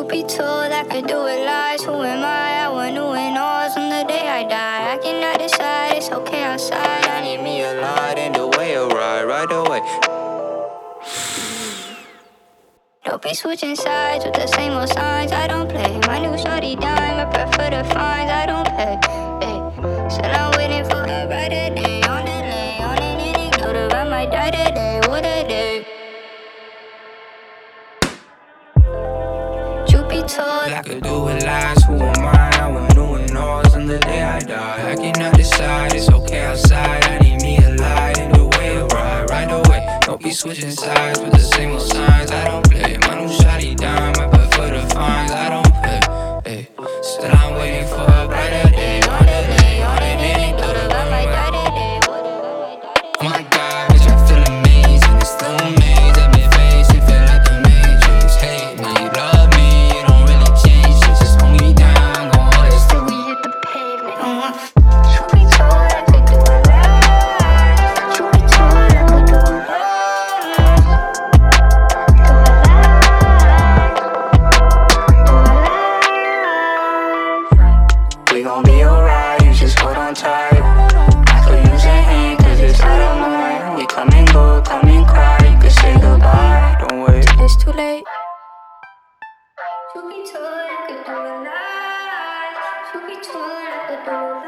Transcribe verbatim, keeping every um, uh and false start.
be told I could do it lies. Who am I? I want new and alls on the day I die. I cannot decide, it's okay outside. I need me a lot in the way of ride, right away. Don't be switching sides with the same old signs. I don't play. My new shorty dime, I prefer the fines. I don't pay. Ay. Said I'm waiting for a brighter day. On the lay, on an inning, know that I might die today. What a day. Truth be told, I could do it lies, who am I? I want new and alls on the day I die. I cannot decide, it's okay outside. I need me a light in the way of ride, right away. Don't be switching sides with the same old signs. I don't play. My new shawty dime, I prefer the fines. I don't pay. Ay. Still I'm waiting for a brighter day. On the day, on an inning, throw the I might die runway. today. What if I might die today? Oh my God, bitch, I feel amazing. It's still amazing. I've been facing, feel like the Matrix. Hate me, love me, it don't really change shit. Just hold me down, go on this. Till we hit the pavement. Uh-huh. Truth be told, I could do it right. Truth be told, I could do it right. Do it right. We gon' be alright, you just hold on tight. I could use a hand, cause it's out of mine. We come and go, come and cry. You could say goodbye, don't wait. It's too late. Truth be told, I could do it right. Truth be told, I could do it right.